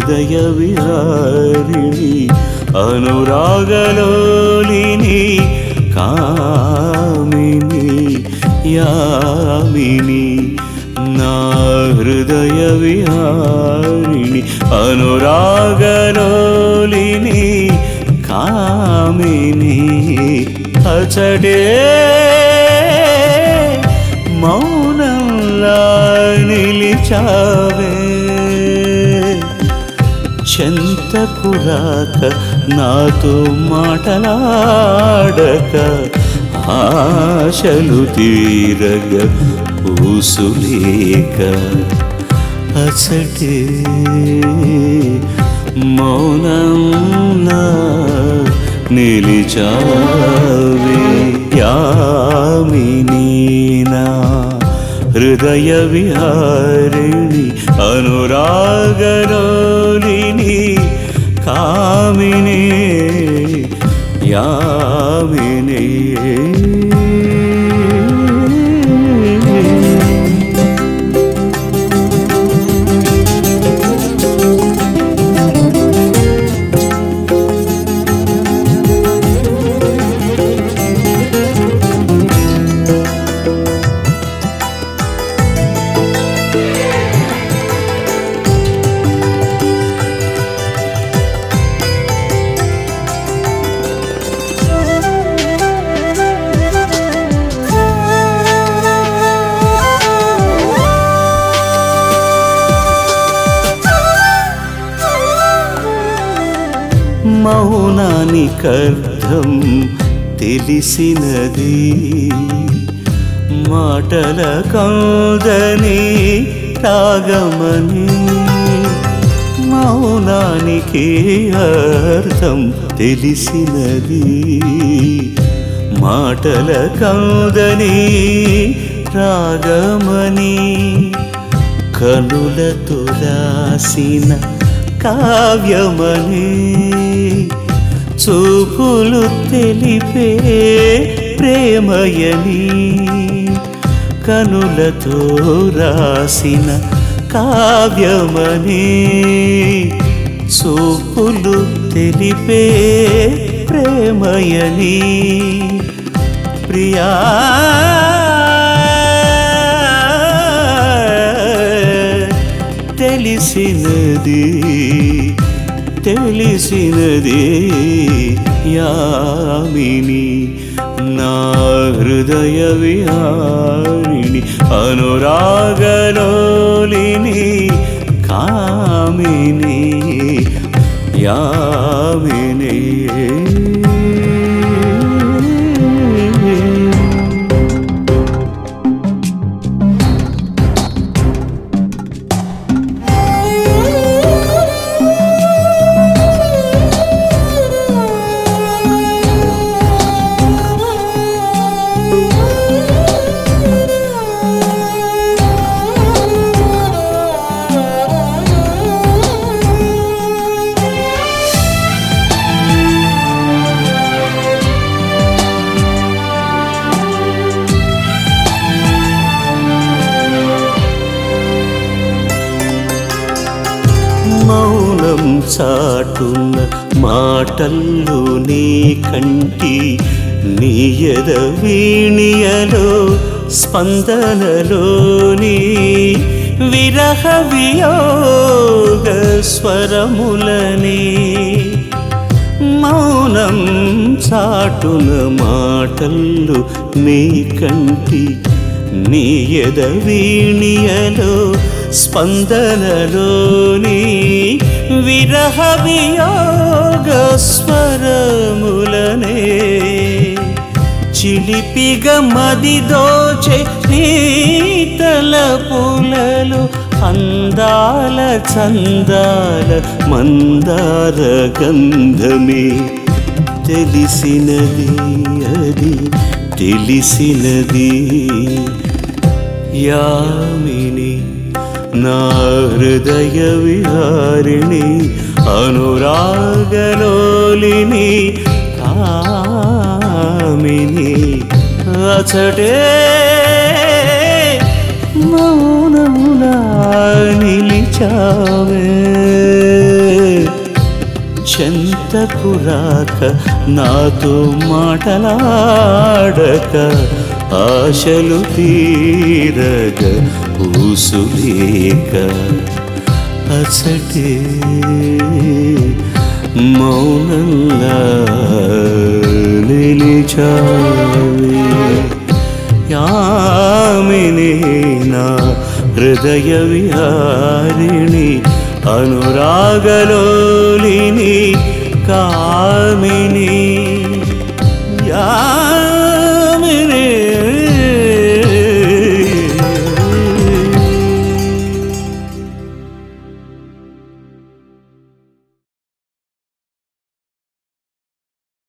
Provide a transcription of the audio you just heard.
హృదయ విహారిణి అనురాగలోలిని కామిని యామిని నా హృదయ విహారిణి అనురాగలోలిని కామిని అచడే మౌనంలా నిలిచావే చెంతకు రాక నాతో మాటలాడక ఆశలు తీరగ ఊసులేక అసటే మౌనంలా నిలిచావే యామిని నా హృదయ విహారిణి అనురాగలోలిని కామిని యామిని మౌనానికర్థం తెలిసినది మాటల కందని రాగమని మౌనానికి అర్థం తెలిసినది మాటల కందని రాగమని కనులతో రాసిన కావ్యమని చూపులు తెలిపే ప్రేమయని కనులతో రాసిన కావ్యమని చూపులు తెలిపే ప్రేమయని ప్రియా తెలిసినది తెలిసినది యామిని నా హృదయ విహారిణి అనురాగలోలిని కామిని యామిని మౌనం చాటున్న మాటల్లో నీ కంటి నీ ఎద వీణియలో స్పందనలోని విరహ వియోగ స్వరములని మౌనం చాటున మాటల్లో నీ కంటి నీ ఎద వీణియలో స్పందనలోని విరహ వియోగ స్వరములనే చిలిపిగ మది దోచే నీతల పూలలో అందాల చందాల మందార గంధమే తెలిసినది అది తెలిసినది యామిని నా హృదయ విహారిణి అనురాగలోలిని కామిని అచటే మౌనములా నిలిచావే చెంతకు రాక నాతో మాటలాడక ఆశలు తీరగ ఊసులేక అసటే మౌనంగా నిలిచావే యామిని నా హృదయ విహారిణి అనురాగలోలిని కామిని